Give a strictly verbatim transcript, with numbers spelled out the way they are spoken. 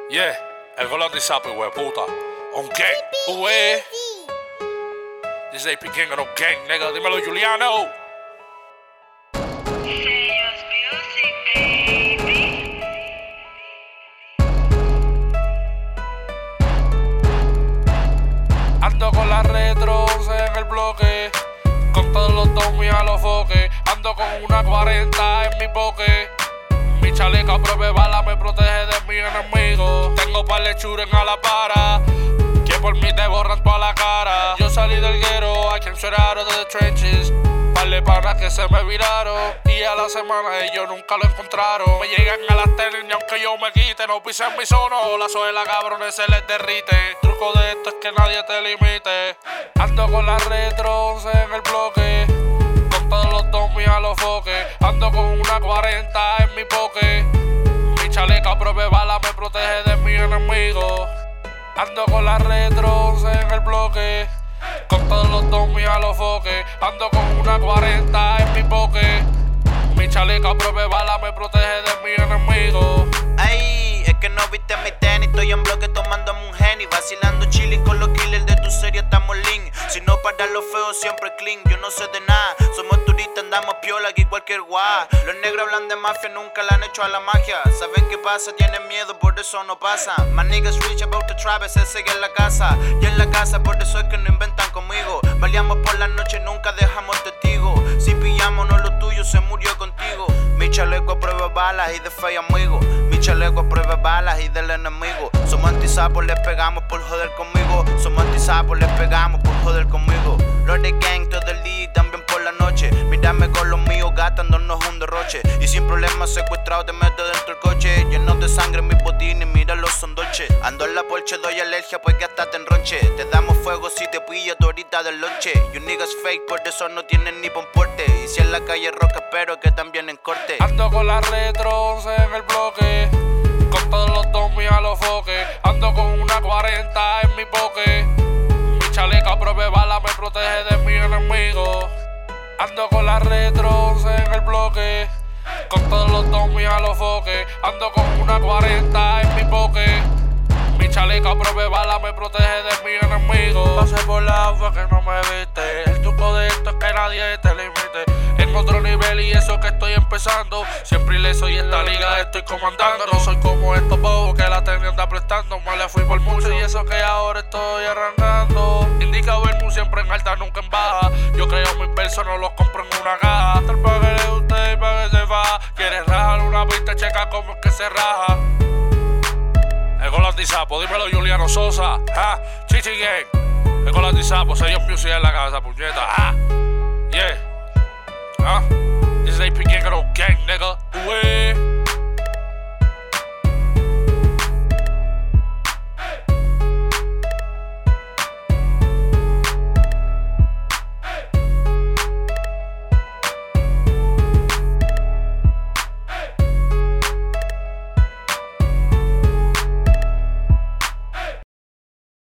Yeah, el golondizapo, hueputa. On gang, ué. This A P King on gang, nigga. Dímelo, Juliano. Ando con las retros en el bloque, con todos los domis a los foques. Ando con una cuarenta en mi poke. Mi chaleco a prueba de bala me protege de mis enemigos. Tengo par de churen a la para, que por mí te borran toda la cara. Yo salí del guero, I came straight out of the trenches. Par de panas que se me viraron, y a la semana ellos nunca lo encontraron. Me llegan a las tenis y aunque yo me quite, no pisen mi zona, la suela cabrones se les derrite. Truco de esto es que nadie te limite. Ando con las retros en el bloque, con todos los domis a los foques. Ando con una cuarenta en mi poke. Mi chaleco a prueba de bala me protege de mis enemigos. Ando con las retros en el bloque, con todos los domis a los foques. Ando con una cuarenta en mi poke. Mi chaleco a prueba de bala me protege de mis enemigos. Ay, es que no viste mi tenis. Estoy en bloque tomándome un Henny, vacilando chilling con los killers de tu serie, estamos lean. Si no para los feos siempre clean. Yo no sé de nada, somos turistas, andamos piola aquí cualquier guá. Los negros hablan de mafia, nunca la han hecho a la magia. Saben qué pasa, tienen miedo, por eso no pasa. My niggas rich about the tribe, ese sigue en la casa. Y en la casa, por eso es que no inventan conmigo. Baleamos por la noche, nunca dejamos testigos. Si pillamos no lo tuyo, se murió contigo. Mi chaleco a prueba de balas y de fe amigo. Mi chaleco a prueba de balas y del enemigo. Somos antisapos, les pegamos por joder conmigo. Somos antisapos, les pegamos por joder conmigo. Los de gang todo el día y también por la noche. Mírame con los míos gastándonos un derroche. Y sin problemas secuestrado te meto dentro del coche. Lleno de sangre en mis botines, míralos son dolces. Ando en la Porsche, doy alergia pues que hasta te enronche. Te damos fuego si te pillas tu horita del lonche. You niggas fake, por eso no tienen ni pomporte. Y si en la calle roca espero que también en corte. Ando con las retros en el bloque, con todos los domis a los foques. Ando con una cuarenta en mi poke. Mi chaleco a prueba de bala me protege de mis enemigos. Ando con las retros en el bloque, con todos los domis a los foques. Ando con una cuarenta en mi poke. Mi chaleco a prueba de bala me protege de mis enemigos. Pasé por la fue que no me viste. El truco de esto es que nadie te limite. En otro nivel y eso que estoy empezando. Siempre ileso y esta liga estoy comandando. No soy como estos bobos que la tenían anda prestando. Me le fui por mucho y eso que ahora estoy arrancando. Indica vermo siempre en alta, nunca en baja. Yo creo mis versos, no los compro en una caja. Tal para que le guste y para que se va. Quieres rajar una pista, checa cómo es que se raja. El golondizapo, dímelo Juliano Sosa. Ah, Chichi Gang. El golondizapo, sellos music en la casa, puñeta. Ah.